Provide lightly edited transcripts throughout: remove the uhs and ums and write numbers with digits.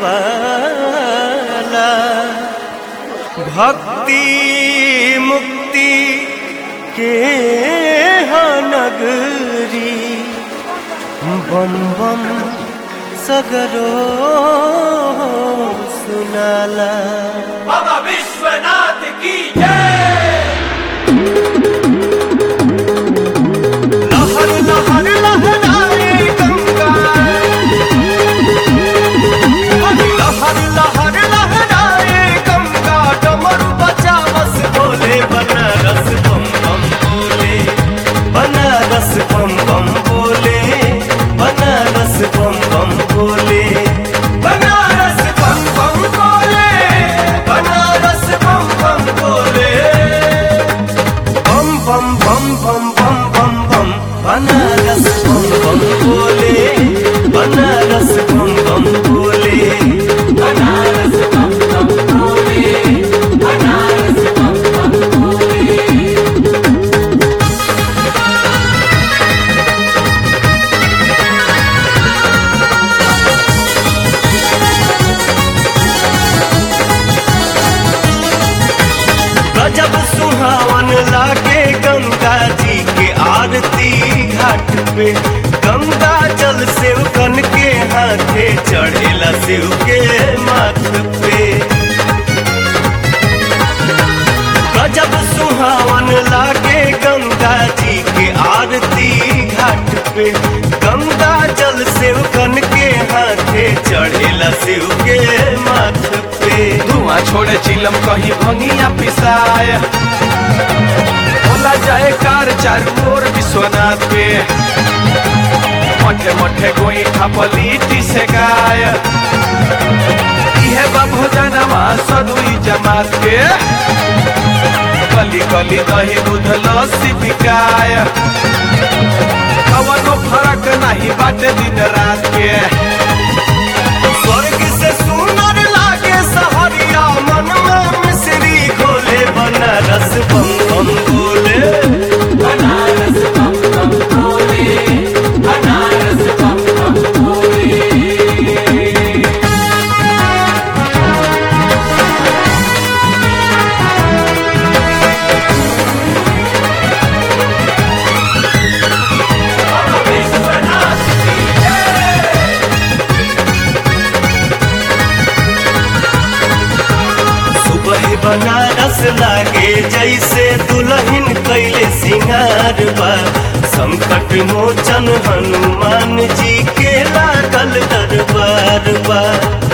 वाला। भक्ति मुक्ति के नगरी बम बम सगरो सुनाला। बाबा विश्वनाथ की जय। लहर लहर लहराए गंगा, लहर लहर लहराए गंगा, डमरू बजा बस बोले बनारस बम बम बोले, बनारस बम बम बोले, बनारस बम बम बोले, बनारस बम बम बोले, बनारस बम बम बोले, बम बम बम बम बम बम बम, बनारस बम बम बोले, बनारस बम बम बोले, बनारस बम बम बोले, बनारस बम बम बोले। गजब सुहावन लागे गंगा जी के आरती घाट पे, गंगा जल सेवकन के हाथे चढ़ेला शिव के माथ पे। गजब सुहावन लागे गंगा जी के आरती घाट पे, गंगा जल सेवकन के हाथे चढ़ेला शिव के माथ पे। धुआं छोड़े चिलम कहीं भंगिया पिसाए, बोला जाए कार चारू ओर विश्वनाथ पे। मठे मठे गोई खपलीटी से गाय, इहे बाबू जनवा सदुई जमात के। गली गली दही दूध लस्सी बिकाय, कवनो फर्क नहीं बाटे दिन रात के। स्वर्ग से सुंदर लागे सहरिया, मन में मिश्री घोले, बनारस बम बम बोले, बनारस बम बम बोले, बनारस बम बम बोले। बनारस लागे जैसे दुल्हन कैले सिंगार बा, संकट मोचन हनुमान जी के लागल दरबार बा।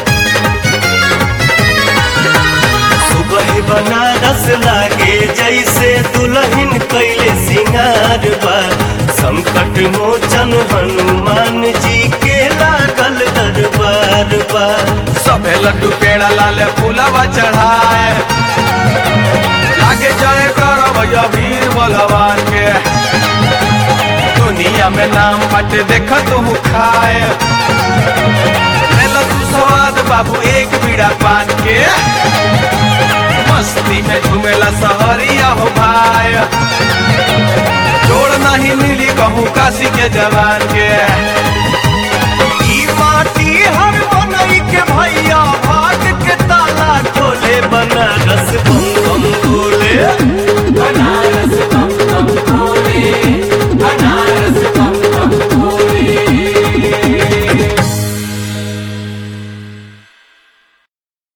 सुबह बनारस लागे जैसे दुल्हन कैले सिंगार बा, संकट मोचन हनुमान जी के लागल दरबार बा। सबे लड्डू पेड़ा लाल फूलवा चढ़ाए, लागे जाए करब वीर बलवान के। दुनिया में नाम बाटे देख तू खाए, ले लो तू स्वाद बाबू एक बीड़ा पान के। मस्ती में झूमेला सहरिया हो भाई, जोड़ नहीं मिली कहूँ काशी के जवान के।